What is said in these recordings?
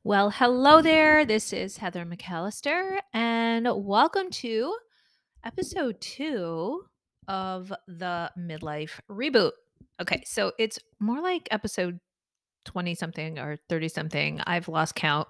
Well, hello there. This is Heather McAllister, and welcome to episode 2 of the Midlife Reboot. Okay, so it's more like episode 20 something or 30 something. I've lost count.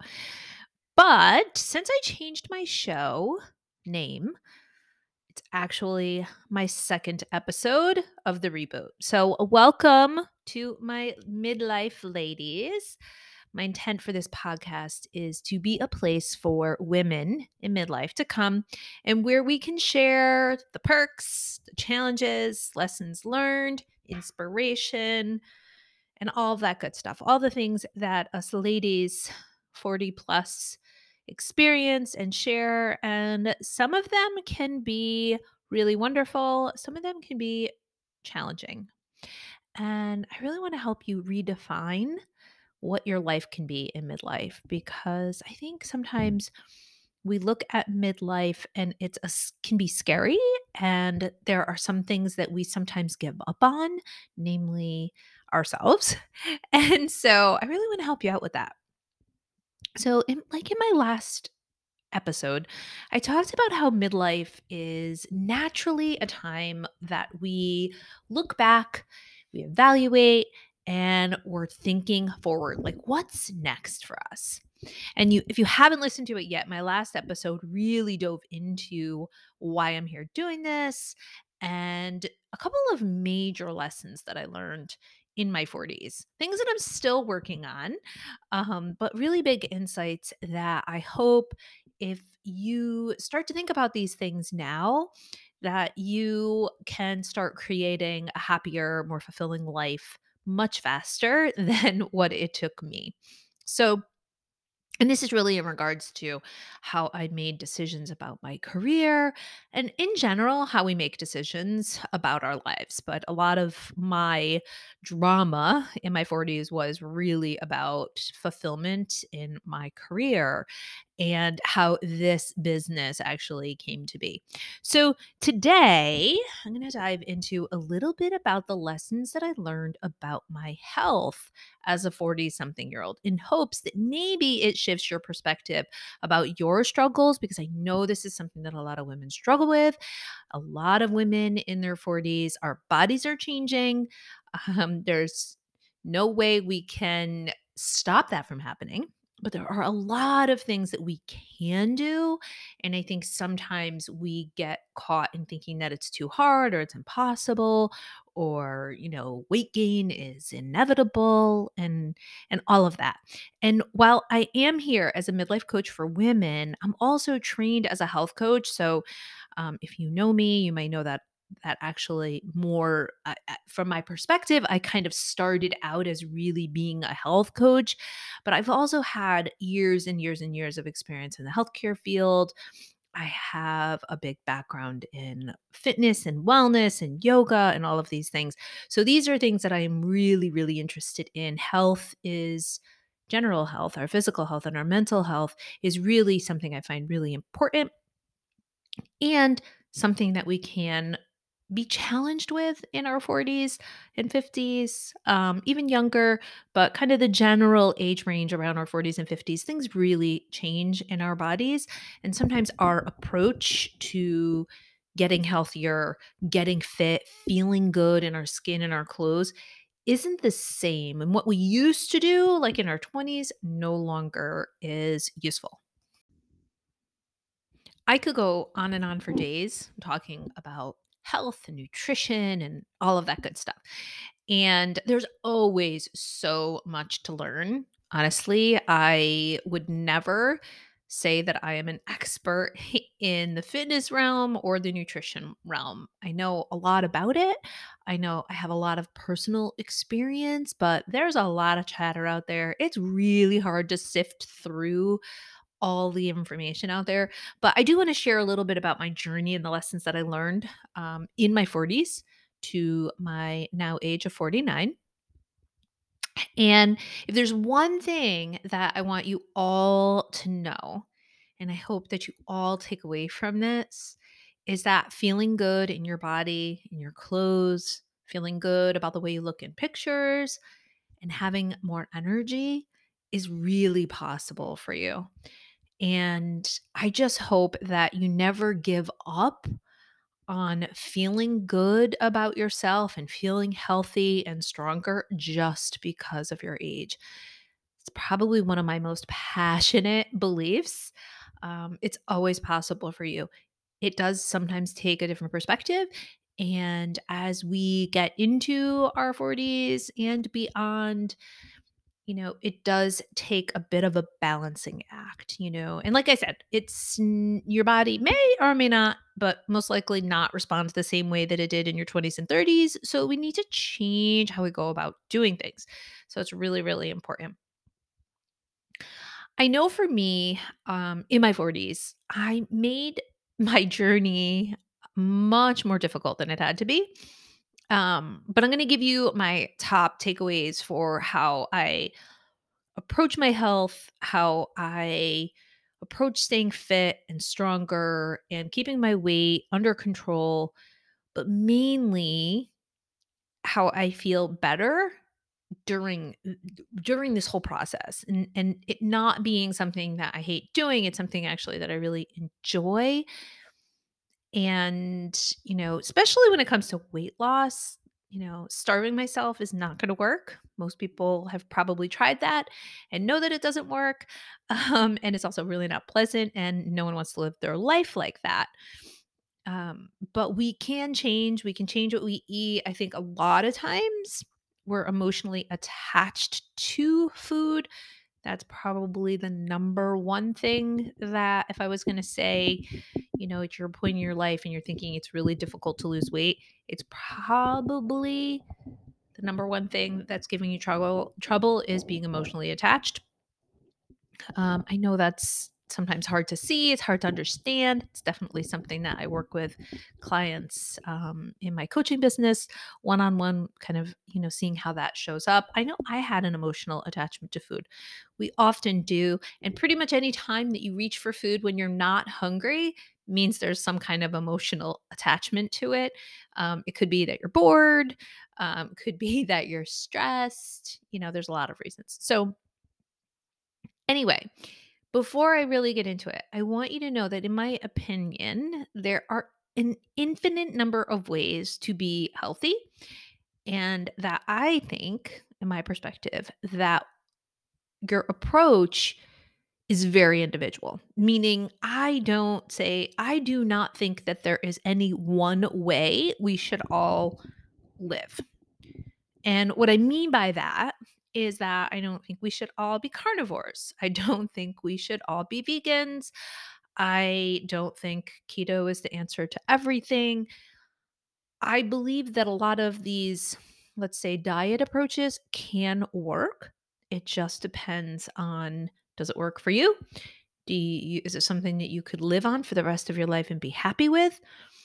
But since I changed my show name, it's actually my second episode of the reboot. So, welcome to my midlife ladies. My intent for this podcast is to be a place for women in midlife to come and where we can share the perks, the challenges, lessons learned, inspiration, and all of that good stuff. All the things that us ladies 40 plus experience and share. And some of them can be really wonderful, some of them can be challenging. And I really want to help you redefine what your life can be in midlife because I think sometimes we look at midlife and can be scary, and there are some things that we sometimes give up on, namely ourselves. And so I really want to help you out with that. So in my last episode, I talked about how midlife is naturally a time that we look back, we evaluate, and we're thinking forward, like what's next for us. And if you haven't listened to it yet, my last episode really dove into why I'm here doing this and a couple of major lessons that I learned in my 40s, things that I'm still working on, but really big insights that I hope if you start to think about these things now, that you can start creating a happier, more fulfilling life much faster than what it took me. So, and this is really in regards to how I made decisions about my career and, in general, how we make decisions about our lives. But a lot of my drama in my 40s was really about fulfillment in my career and how this business actually came to be. So, today I'm going to dive into a little bit about the lessons that I learned about my health as a 40 something year old in hopes that maybe it shifts your perspective about your struggles, because I know this is something that a lot of women struggle with. A lot of women in their 40s, our bodies are changing. There's no way we can stop that from happening. But there are a lot of things that we can do. And I think sometimes we get caught in thinking that it's too hard or it's impossible, or weight gain is inevitable, and all of that. And while I am here as a midlife coach for women, I'm also trained as a health coach. So if you know me, you might know that actually more from my perspective, I kind of started out as really being a health coach, but I've also had years and years and years of experience in the healthcare field. I have a big background in fitness and wellness and yoga and all of these things. So these are things that I am really, really interested in. Health is general health, our physical health and our mental health is really something I find really important and something that we can be challenged with in our 40s and 50s, even younger, but kind of the general age range around our 40s and 50s, things really change in our bodies. And sometimes our approach to getting healthier, getting fit, feeling good in our skin and our clothes isn't the same. And what we used to do, like in our 20s, no longer is useful. I could go on and on for days talking about health and nutrition and all of that good stuff. And there's always so much to learn. Honestly, I would never say that I am an expert in the fitness realm or the nutrition realm. I know a lot about it. I know I have a lot of personal experience, but there's a lot of chatter out there. It's really hard to sift through all the information out there. But I do want to share a little bit about my journey and the lessons that I learned in my 40s to my now age of 49. And if there's one thing that I want you all to know, and I hope that you all take away from this, is that feeling good in your body, in your clothes, feeling good about the way you look in pictures, and having more energy is really possible for you. And I just hope that you never give up on feeling good about yourself and feeling healthy and stronger just because of your age. It's probably one of my most passionate beliefs. It's always possible for you. It does sometimes take a different perspective. And as we get into our 40s and beyond, it does take a bit of a balancing act. And like I said, your body may or may not, but most likely not respond the same way that it did in your 20s and 30s. So we need to change how we go about doing things. So it's really, really important. I know for me, in my 40s, I made my journey much more difficult than it had to be. But I'm going to give you my top takeaways for how I approach my health, how I approach staying fit and stronger and keeping my weight under control, but mainly how I feel better during during this whole process, and it not being something that I hate doing. It's something actually that I really enjoy. And especially when it comes to weight loss, starving myself is not going to work. Most people have probably tried that and know that it doesn't work. And it's also really not pleasant, and no one wants to live their life like that. But we can change what we eat. I think a lot of times we're emotionally attached to food. That's probably the number one thing that, if I was going to say, at your point in your life and you're thinking it's really difficult to lose weight, it's probably the number one thing that's giving you trouble is being emotionally attached. I know that's sometimes hard to see. It's hard to understand. It's definitely something that I work with clients in my coaching business, one on one, kind of, seeing how that shows up. I know I had an emotional attachment to food. We often do. And pretty much any time that you reach for food when you're not hungry means there's some kind of emotional attachment to it. It could be that you're bored, could be that you're stressed. There's a lot of reasons. So, anyway, before I really get into it, I want you to know that, in my opinion, there are an infinite number of ways to be healthy. And that I think, in my perspective, that your approach is very individual. Meaning, I do not think that there is any one way we should all live. And what I mean by that is that I don't think we should all be carnivores. I don't think we should all be vegans. I don't think keto is the answer to everything. I believe that a lot of these, let's say, diet approaches can work. It just depends on, does it work for you? Is it something that you could live on for the rest of your life and be happy with?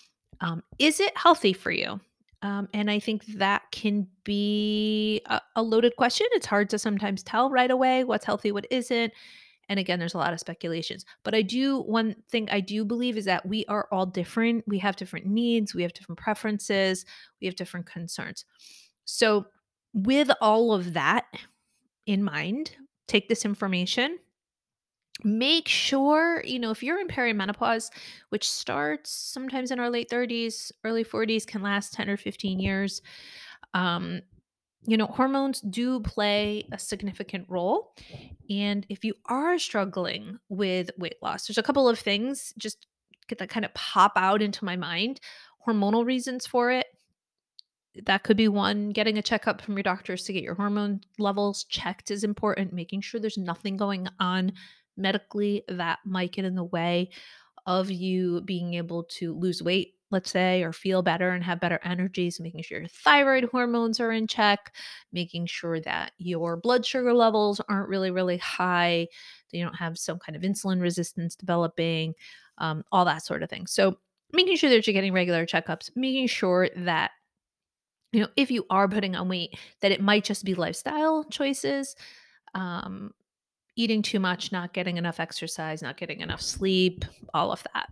Is it healthy for you? And I think that can be a loaded question. It's hard to sometimes tell right away what's healthy, what isn't. And again, there's a lot of speculations. But one thing I do believe is that we are all different. We have different needs, we have different preferences, we have different concerns. So, with all of that in mind, take this information. Make sure, if you're in perimenopause, which starts sometimes in our late 30s, early 40s, can last 10 or 15 years. Um, hormones do play a significant role. And if you are struggling with weight loss, there's a couple of things just that kind of pop out into my mind. Hormonal reasons for it. That could be one. Getting a checkup from your doctors to get your hormone levels checked is important. Making sure there's nothing going on medically that might get in the way of you being able to lose weight, let's say, or feel better and have better energy. So, making sure your thyroid hormones are in check, making sure that your blood sugar levels aren't really, really high, that you don't have some kind of insulin resistance developing, all that sort of thing. So, making sure that you're getting regular checkups, making sure that, if you are putting on weight, that it might just be lifestyle choices. Um, Eating too much, not getting enough exercise, not getting enough sleep, all of that.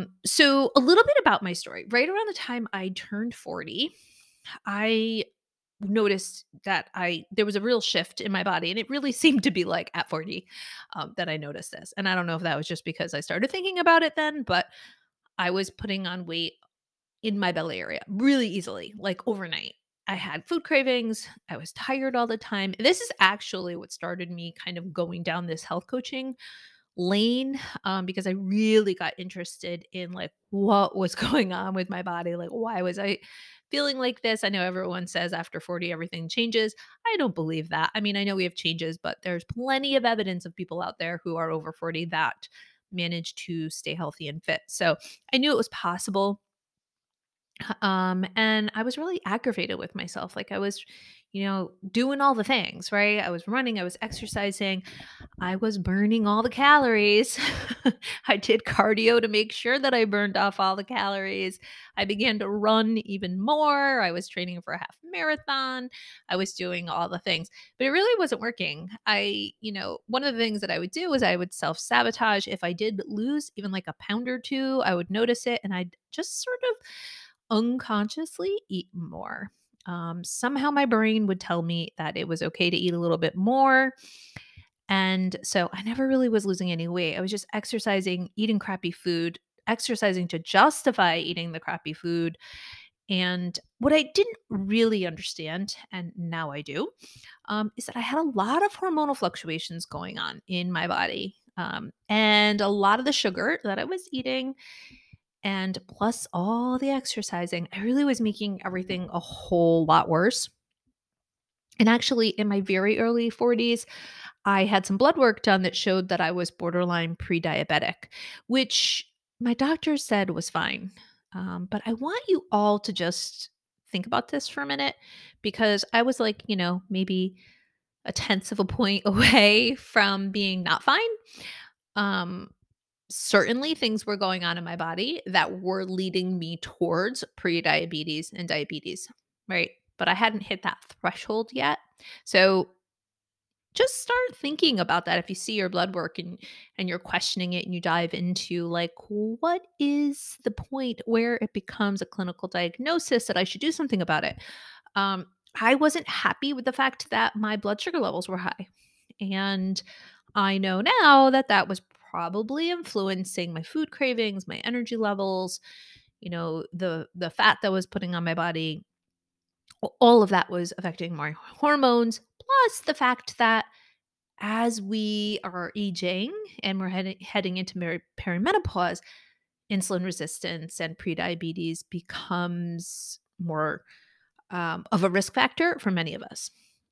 So, a little bit about my story. Right around the time I turned 40, I noticed that there was a real shift in my body, and it really seemed to be like at 40 that I noticed this. And I don't know if that was just because I started thinking about it then, but I was putting on weight in my belly area really easily, like overnight. I had food cravings. I was tired all the time. This is actually what started me kind of going down this health coaching lane, because I really got interested in like what was going on with my body. Like, why was I feeling like this? I know everyone says after 40 everything changes. I don't believe that. I mean, I know we have changes, but there's plenty of evidence of people out there who are over 40 that manage to stay healthy and fit. So I knew it was possible. And I was really aggravated with myself. Like I was, doing all the things, right? I was running, I was exercising, I was burning all the calories. I did cardio to make sure that I burned off all the calories. I began to run even more. I was training for a half marathon. I was doing all the things, but it really wasn't working. One of the things that I would do is I would self sabotage. If I did lose even like a pound or two, I would notice it and I'd just sort of unconsciously eat more. Somehow my brain would tell me that it was okay to eat a little bit more. And so I never really was losing any weight. I was just exercising, eating crappy food, exercising to justify eating the crappy food. And what I didn't really understand, and now I do, is that I had a lot of hormonal fluctuations going on in my body. And a lot of the sugar that I was eating and plus all the exercising, I really was making everything a whole lot worse. And actually, in my very early 40s, I had some blood work done that showed that I was borderline pre diabetic, which my doctor said was fine. But I want you all to just think about this for a minute because I was like, maybe a tenth of a point away from being not fine. Um, Certainly things were going on in my body that were leading me towards pre-diabetes and diabetes, right? But I hadn't hit that threshold yet. So just start thinking about that if you see your blood work and you're questioning it and you dive into like what is the point where it becomes a clinical diagnosis that I should do something about it. Um I wasn't happy with the fact that my blood sugar levels were high. And I know now that that was probably influencing my food cravings, my energy levels, the fat that was putting on my body. All of that was affecting my hormones, plus the fact that as we are aging and we're heading into perimenopause, insulin resistance and prediabetes becomes more of a risk factor for many of us.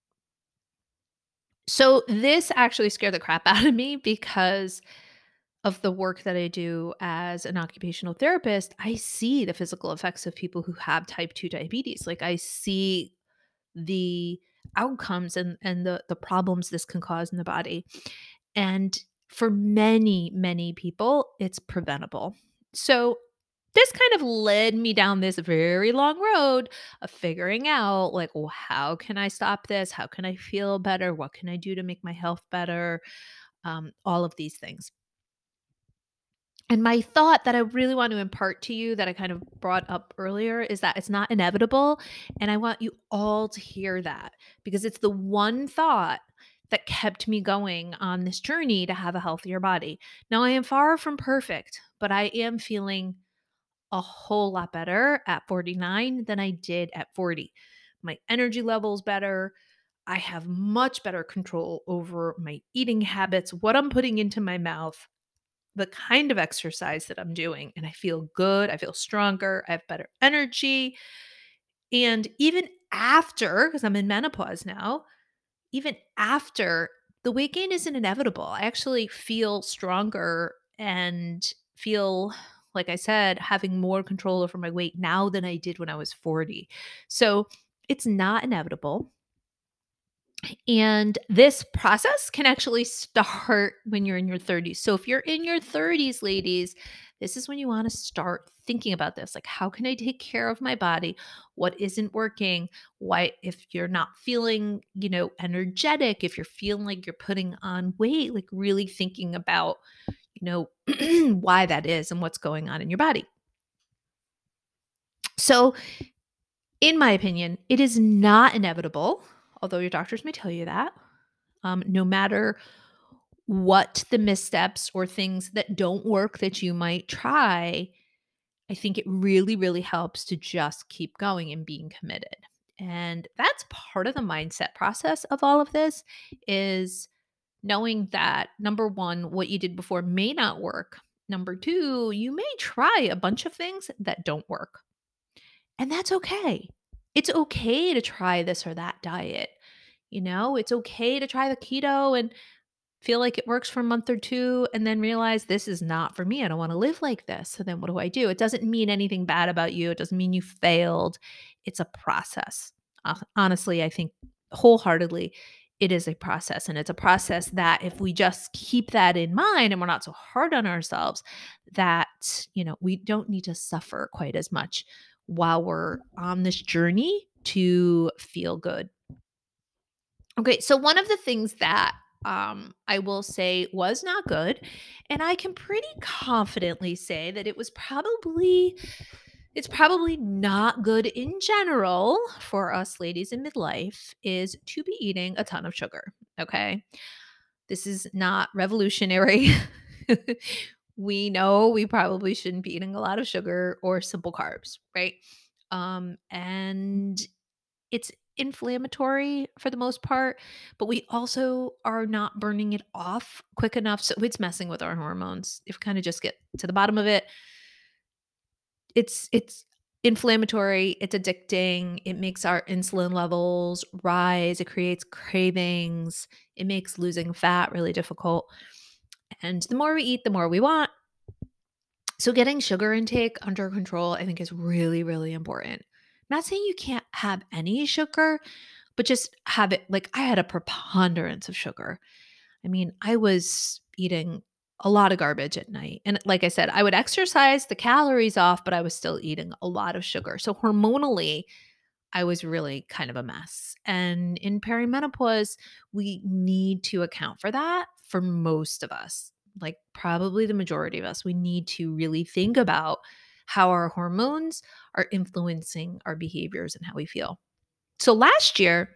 So this actually scared the crap out of me because of the work that I do as an occupational therapist. I see the physical effects of people who have type 2 diabetes. Like I see the outcomes and the problems this can cause in the body. And for many, many people, it's preventable. So this kind of led me down this very long road of figuring out like, well, how can I stop this? How can I feel better? What can I do to make my health better? All of these things. And my thought that I really want to impart to you that I kind of brought up earlier is that it's not inevitable. And I want you all to hear that because it's the one thought that kept me going on this journey to have a healthier body. Now, I am far from perfect, but I am feeling a whole lot better at 49 than I did at 40. My energy level's better. I have much better control over my eating habits, what I'm putting into my mouth, the kind of exercise that I'm doing, and I feel good, I feel stronger, I have better energy. And even after, because I'm in menopause now, even after, the weight gain isn't inevitable. I actually feel stronger and feel, like I said, having more control over my weight now than I did when I was 40. So it's not inevitable. And this process can actually start when you're in your 30s. So if you're in your 30s, ladies, this is when you want to start thinking about this. Like, how can I take care of my body? What isn't working? Why, if you're not feeling, energetic, if you're feeling like you're putting on weight, like really thinking about, why that is and what's going on in your body. So In my opinion, it is not inevitable, although your doctors may tell you that. No matter what the missteps or things that don't work that you might try, I think it really, really helps to just keep going and being committed. And that's part of the mindset process of all of this is knowing that number one, what you did before may not work. Number two, you may try a bunch of things that don't work. And that's okay. It's okay to try this or that diet. It's okay to try the keto and feel like it works for a month or two and then realize this is not for me. I don't want to live like this. So then what do I do? It doesn't mean anything bad about you. It doesn't mean you failed. It's a process. Honestly, I think wholeheartedly it is a process. And it's a process that if we just keep that in mind and we're not so hard on ourselves, that, we don't need to suffer quite as much while we're on this journey to feel good. Okay, so one of the things that I will say was not good, and I can pretty confidently say that it's probably not good in general for us ladies in midlife, is to be eating a ton of sugar. Okay, this is not revolutionary. We know we probably shouldn't be eating a lot of sugar or simple carbs, right? And it's inflammatory for the most part, but we also are not burning it off quick enough, so it's messing with our hormones. If we kinda just get to the bottom of it, it's inflammatory, it's addicting, it makes our insulin levels rise, it creates cravings, it makes losing fat really difficult, and the more we eat, the more we want. So getting sugar intake under control, I think, is really, really important. I'm not saying you can't have any sugar, but just have it like I had a preponderance of sugar. I mean, I was eating a lot of garbage at night. And like I said, I would exercise the calories off, but I was still eating a lot of sugar. So hormonally, I was really kind of a mess. And in perimenopause, we need to account for that for most of us, like probably the majority of us. We need to really think about how our hormones are influencing our behaviors and how we feel. So last year,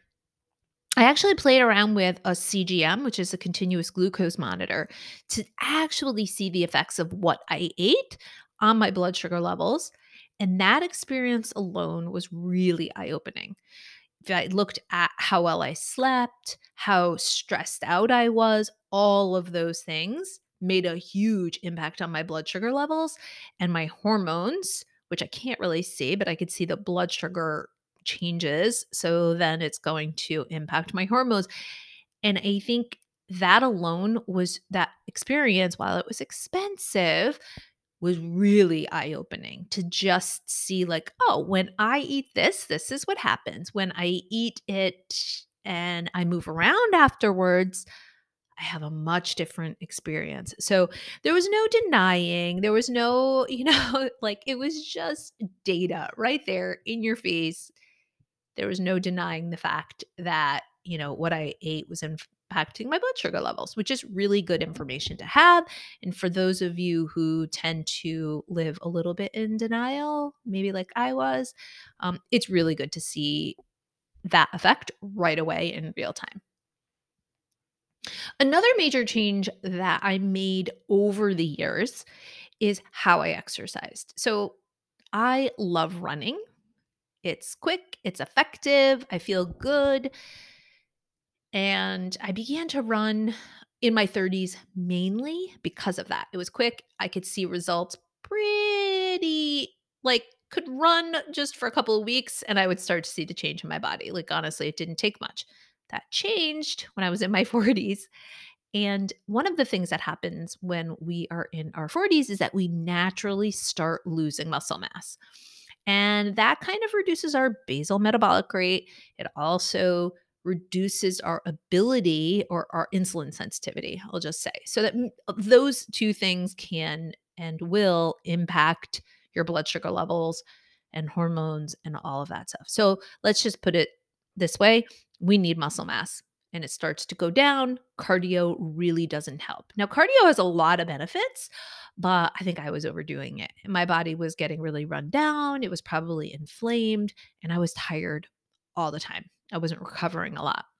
I actually played around with a CGM, which is a continuous glucose monitor, to actually see the effects of what I ate on my blood sugar levels. And that experience alone was really eye opening. I looked at how well I slept, how stressed out I was, all of those things made a huge impact on my blood sugar levels and my hormones, which I can't really see, but I could see the blood sugar changes. So then it's going to impact my hormones. And I think that alone was that experience, while it was expensive, was really eye-opening to just see like, "Oh, when I eat this, this is what happens. When I eat it and I move around afterwards, I have a much different experience." So, there was no denying, there was no, like it was just data right there in your face. There was no denying the fact that, what I ate was impacting my blood sugar levels, which is really good information to have. And for those of you who tend to live a little bit in denial, maybe like I was, it's really good to see that effect right away in real time. Another major change that I made over the years is how I exercised. So I love running. It's quick, it's effective, I feel good. And I began to run in my 30s mainly because of that. It was quick. I could see results pretty, like, could run just for a couple of weeks and I would start to see the change in my body. Like, honestly, it didn't take much. That changed when I was in my 40s. And one of the things that happens when we are in our 40s is that we naturally start losing muscle mass. And that kind of reduces our basal metabolic rate. It also reduces our ability or our insulin sensitivity, I'll just say. So that those two things can and will impact your blood sugar levels and hormones and all of that stuff. So let's just put it this way: we need muscle mass. and it starts to go down, cardio really doesn't help. Now, cardio has a lot of benefits, but I think I was overdoing it. My body was getting really run down. It was probably inflamed, and I was tired all the time. I wasn't recovering a lot.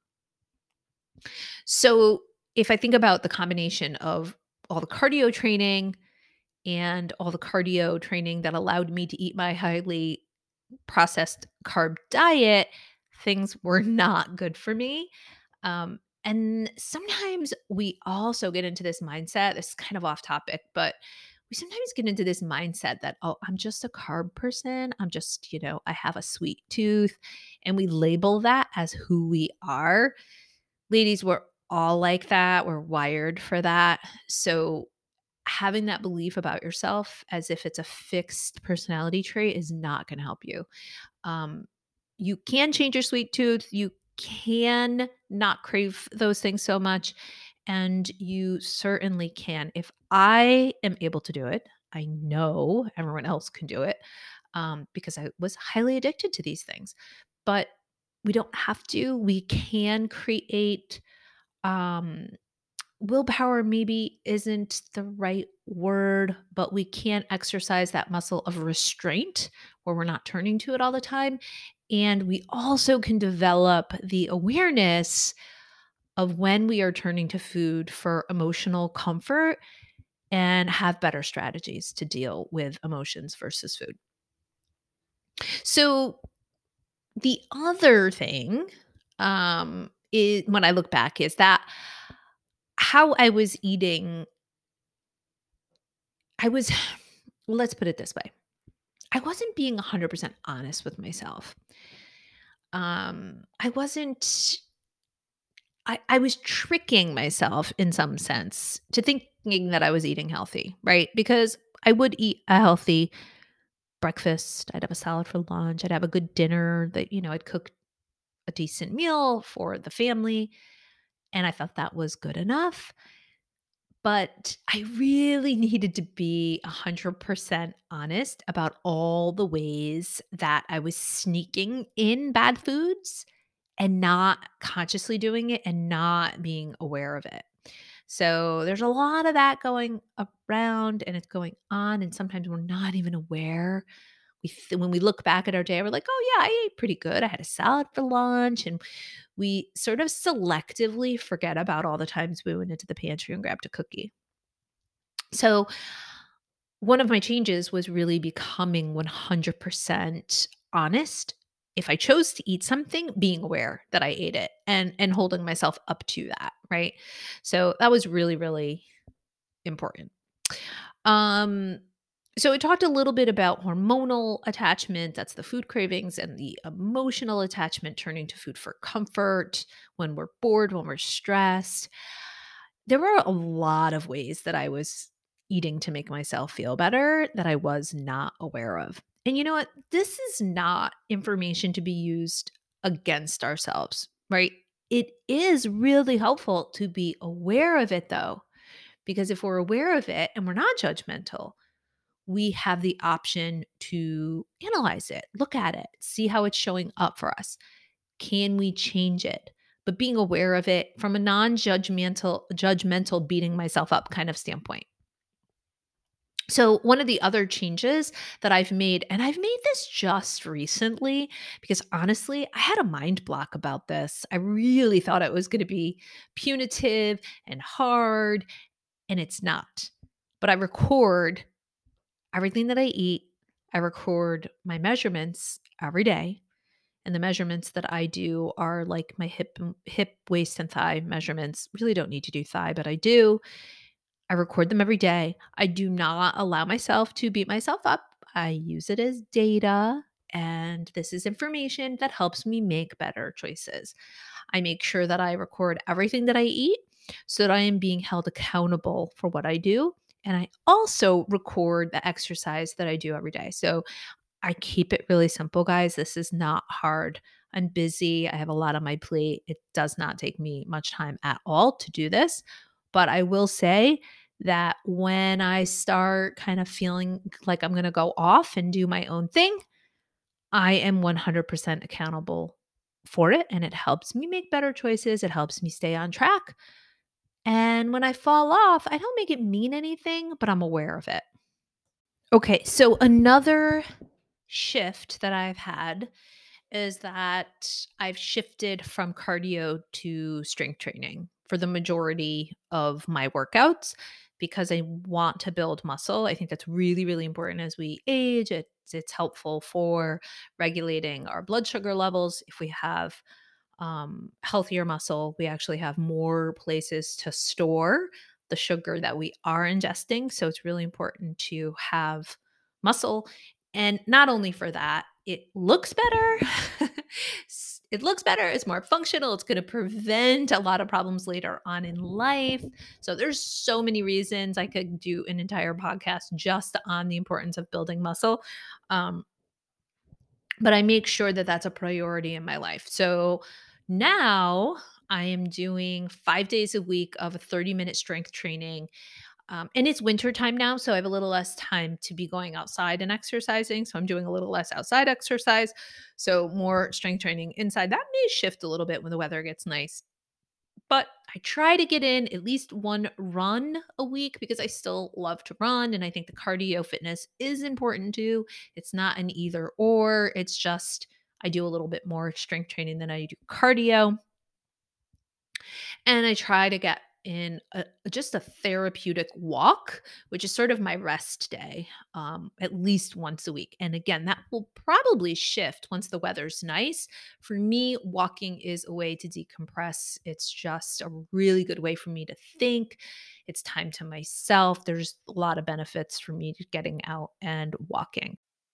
So, if I think about the combination of all the cardio training and all the cardio training that allowed me to eat my highly processed carb diet, things were not good for me. And sometimes we also get into this mindset. This is kind of off topic, but we sometimes get into this mindset that, oh, I'm just a carb person. I'm just, I have a sweet tooth. And we label that as who we are. Ladies, we're all like that. We're wired for that. So having that belief about yourself as if it's a fixed personality trait is not going to help you. Um, you can change your sweet tooth. You can not crave those things so much. And you certainly can. If I am able to do it, I know everyone else can do it because I was highly addicted to these things. But we don't have to. We can create um, willpower maybe isn't the right word, but we can exercise that muscle of restraint where we're not turning to it all the time. And we also can develop the awareness of when we are turning to food for emotional comfort and have better strategies to deal with emotions versus food. So, the other thing is when I look back is that how I was eating, I was let's put it this way. I wasn't being 100% honest with myself. I wasn't I was tricking myself in some sense to thinking that I was eating healthy, right? Because I would eat a healthy breakfast, I'd have a salad for lunch, I'd have a good dinner that, I'd cook a decent meal for the family, and I thought that was good enough. But I really needed to be 100% honest about all the ways that I was sneaking in bad foods and not consciously doing it and not being aware of it. So there's a lot of that going around and it's going on. And sometimes we're not even aware. When we look back at our day, we're like, oh, yeah, I ate pretty good. I had a salad for lunch. And we sort of selectively forget about all the times we went into the pantry and grabbed a cookie. So, one of my changes was really becoming 100% honest. If I chose to eat something, being aware that I ate it and holding myself up to that, right? So that was really really important. Um so it talked a little bit about hormonal attachment, that's the food cravings, and the emotional attachment turning to food for comfort when we're bored, when we're stressed. There were a lot of ways that I was eating to make myself feel better that I was not aware of. And you know what? This is not information to be used against ourselves, right? It is really helpful to be aware of it though, because if we're aware of it and we're not judgmental, we have the option to analyze it, look at it, see how it's showing up for us. Can we change it? But being aware of it from a non-judgmental beating myself up kind of standpoint. So, one of the other changes that I've made, and I've made this just recently because honestly, I had a mind block about this. I really thought it was going to be punitive and hard, and it's not. But I record everything that I eat, I record my measurements every day. And the measurements that I do are like my hip, waist, and thigh measurements. Really don't need to do thigh, but I do. I record them every day. I do not allow myself to beat myself up. I use it as data, and this is information that helps me make better choices. I make sure that I record everything that I eat so that I am being held accountable for what I do. And I also record the exercise that I do every day. So I keep it really simple, guys. This is not hard. I'm busy. I have a lot on my plate. It does not take me much time at all to do this. But I will say that when I start kind of feeling like I'm going to go off and do my own thing, I am 100% accountable for it and it helps me make better choices. It helps me stay on track. And when I fall off, I don't make it mean anything, but I'm aware of it. Okay, so another shift that I've had is that I've shifted from cardio to strength training for the majority of my workouts because I want to build muscle. I think that's really, really important as we age. It's helpful for regulating our blood sugar levels. If we have healthier muscle, we actually have more places to store the sugar that we are ingesting. So it's really important to have muscle. And not only for that, it looks better. It looks better. It's more functional. It's going to prevent a lot of problems later on in life. So there's so many reasons. I could do an entire podcast just on the importance of building muscle. Um, but I make sure that that's a priority in my life. So now I am doing 5 days a week of a 30-minute strength training. And it's winter time now, so I have a little less time to be going outside and exercising. So I'm doing a little less outside exercise. So more strength training inside. That may shift a little bit when the weather gets nice. But I try to get in at least one run a week because I still love to run. And I think the cardio fitness is important too. It's not an either or, it's just I do a little bit more strength training than I do cardio. And I try to get in just a therapeutic walk, which is sort of my rest day, at least once a week. And again, that will probably shift once the weather's nice. For me, walking is a way to decompress. It's just a really good way for me to think. It's time to myself. There's a lot of benefits for me to getting out and walking.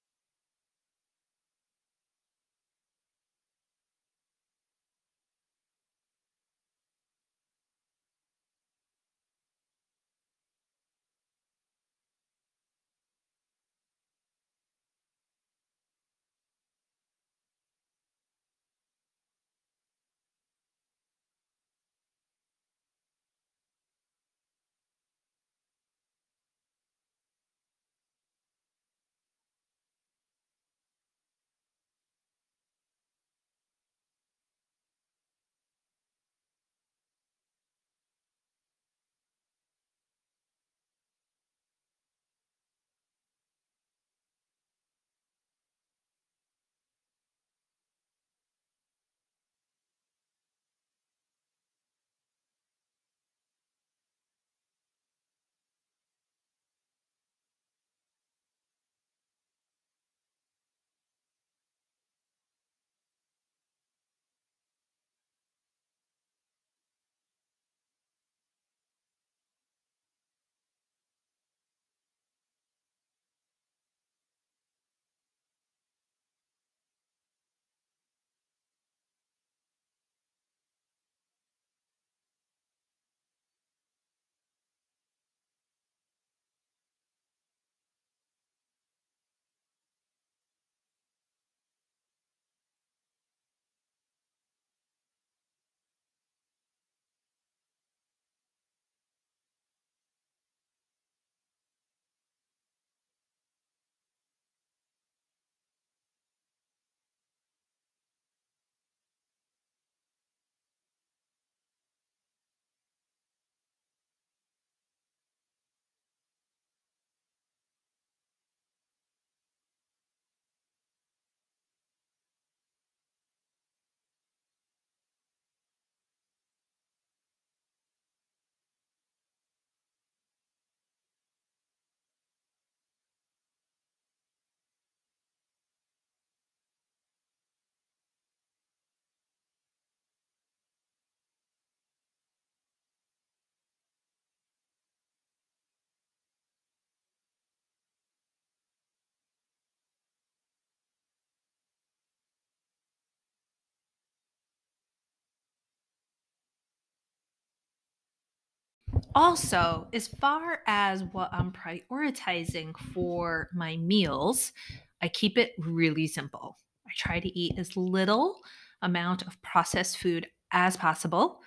Also, as far as what I'm prioritizing for my meals, I keep it really simple. I try to eat as little amount of processed food as possible.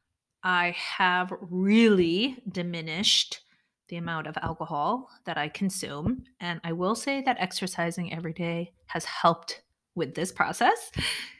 I have really diminished the amount of alcohol that I consume. And I will say that exercising every day has helped with this process.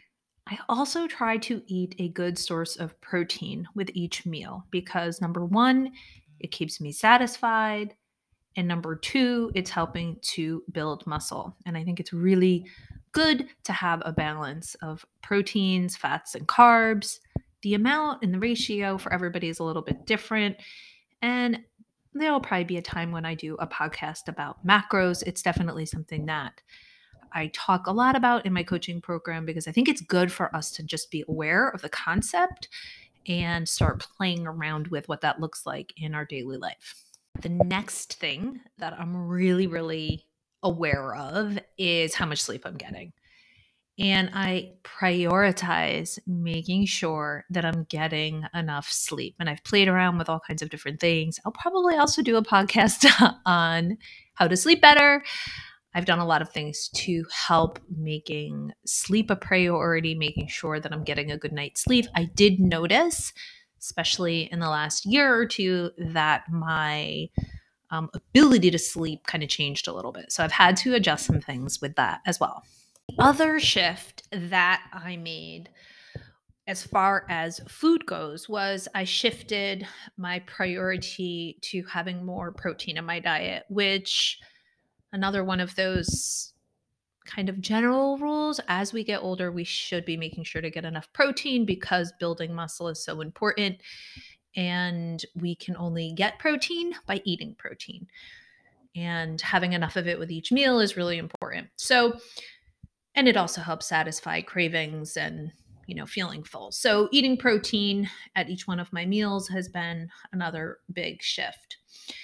I also try to eat a good source of protein with each meal because number one, it keeps me satisfied. And number two, it's helping to build muscle. And I think it's really good to have a balance of proteins, fats, and carbs. The amount and the ratio for everybody is a little bit different. And there'll probably be a time when I do a podcast about macros. It's definitely something that I talk a lot about in my coaching program because I think it's good for us to just be aware of the concept and start playing around with what that looks like in our daily life. The next thing that I'm really, really aware of is how much sleep I'm getting. And I prioritize making sure that I'm getting enough sleep. And I've played around with all kinds of different things. I'll probably also do a podcast on how to sleep better. I've done a lot of things to help making sleep a priority, making sure that I'm getting a good night's sleep. I did notice, especially in the last year or two, that my ability to sleep kind of changed a little bit. So I've had to adjust some things with that as well. The other shift that I made as far as food goes was I shifted my priority to having more protein in my diet, which another one of those kind of general rules. As we get older, we should be making sure to get enough protein because building muscle is so important. And we can only get protein by eating protein. And having enough of it with each meal is really important. So, and it also helps satisfy cravings and, feeling full. So, eating protein at each one of my meals has been another big shift.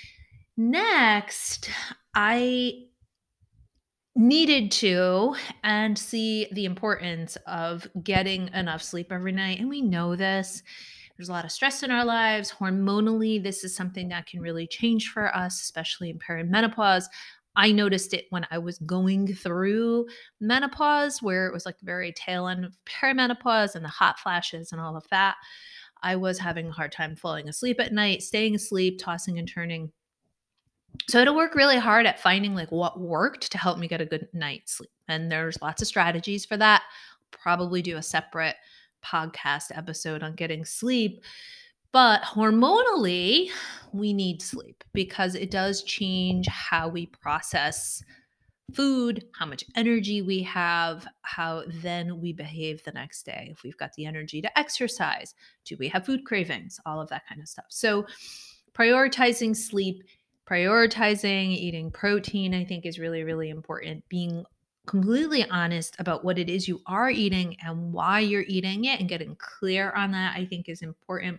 Next, I needed to and see the importance of getting enough sleep every night. And we know this. There's a lot of stress in our lives. Hormonally, this is something that can really change for us, especially in perimenopause. I noticed it when I was going through menopause, where it was like the very tail end of perimenopause and the hot flashes and all of that. I was having a hard time falling asleep at night, staying asleep, tossing and turning. So I had to work really hard at finding like what worked to help me get a good night's sleep. And there's lots of strategies for that. Probably do a separate podcast episode on getting sleep. But hormonally, we need sleep because it does change how we process food, how much energy we have, how then we behave the next day. If we've got the energy to exercise, do we have food cravings, all of that kind of stuff. So, prioritizing sleep, prioritizing eating protein, I think is really, really important. Being completely honest about what it is you are eating and why you're eating it and getting clear on that, I think is important.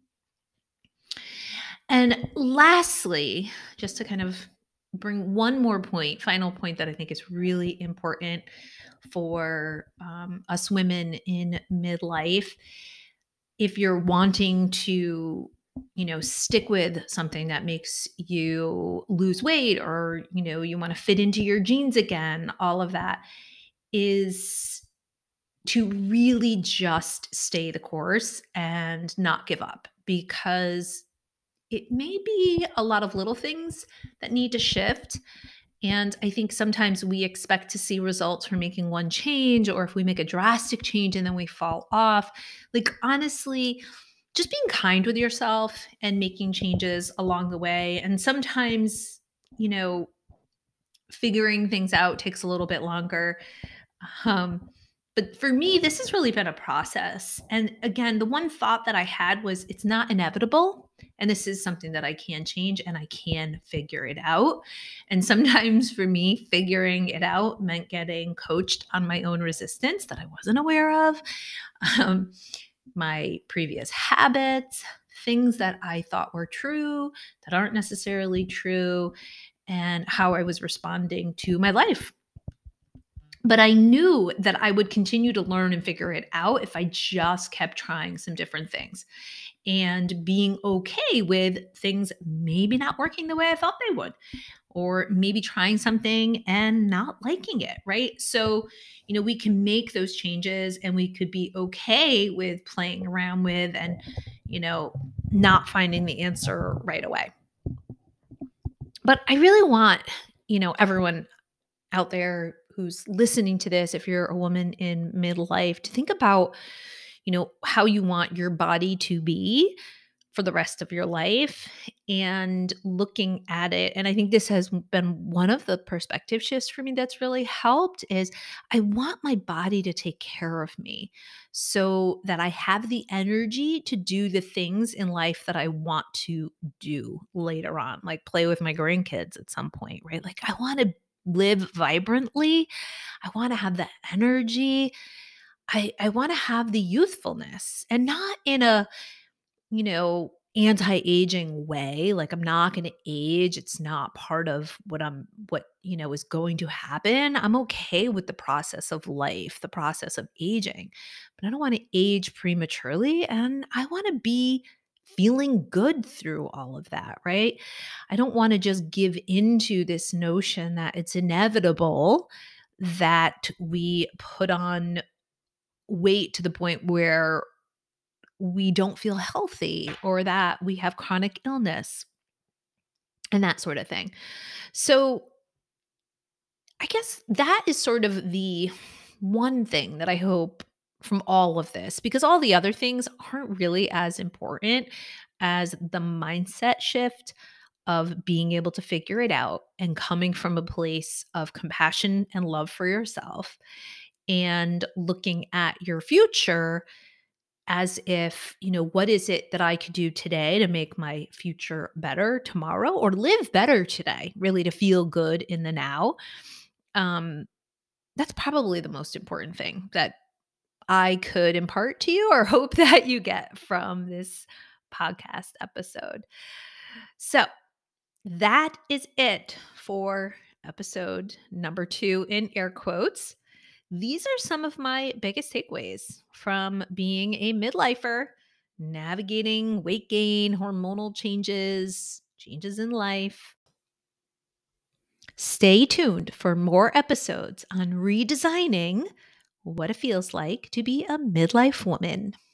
And lastly, just to kind of bring one more point, final point that I think is really important for us women in midlife. If you're wanting to, stick with something that makes you lose weight or, you want to fit into your jeans again, all of that is to really just stay the course and not give up because it may be a lot of little things that need to shift. And I think sometimes we expect to see results from making one change, or if we make a drastic change and then we fall off. Like, honestly, just being kind with yourself and making changes along the way. And sometimes, figuring things out takes a little bit longer. Um, but for me, this has really been a process. And again, the one thought that I had was it's not inevitable. And this is something that I can change and I can figure it out. And sometimes for me, figuring it out meant getting coached on my own resistance that I wasn't aware of, um, my previous habits, things that I thought were true that aren't necessarily true, and how I was responding to my life. But I knew that I would continue to learn and figure it out if I just kept trying some different things and being okay with things maybe not working the way I thought they would, or maybe trying something and not liking it, right? So, we can make those changes and we could be okay with playing around with and, not finding the answer right away. But I really want, everyone out there who's listening to this, if you're a woman in midlife, to think about, how you want your body to be for the rest of your life and looking at it. And I think this has been one of the perspective shifts for me that's really helped is I want my body to take care of me so that I have the energy to do the things in life that I want to do later on, like play with my grandkids at some point, right? Like I want to live vibrantly. I want to have the energy. I want to have the youthfulness and not in a anti-aging way. Like I'm not going to age. It's not part of what is going to happen. I'm okay with the process of life, the process of aging, but I don't want to age prematurely. And I want to be feeling good through all of that, right? I don't want to just give into this notion that it's inevitable that we put on weight to the point where we don't feel healthy or that we have chronic illness and that sort of thing. So, I guess that is sort of the one thing that I hope from all of this, because all the other things aren't really as important as the mindset shift of being able to figure it out and coming from a place of compassion and love for yourself and looking at your future as if, what is it that I could do today to make my future better tomorrow or live better today, really to feel good in the now? Um, that's probably the most important thing that I could impart to you or hope that you get from this podcast episode. So, that is it for episode number 2 in air quotes. These are some of my biggest takeaways from being a midlifer, navigating weight gain, hormonal changes, changes in life. Stay tuned for more episodes on redesigning what it feels like to be a midlife woman.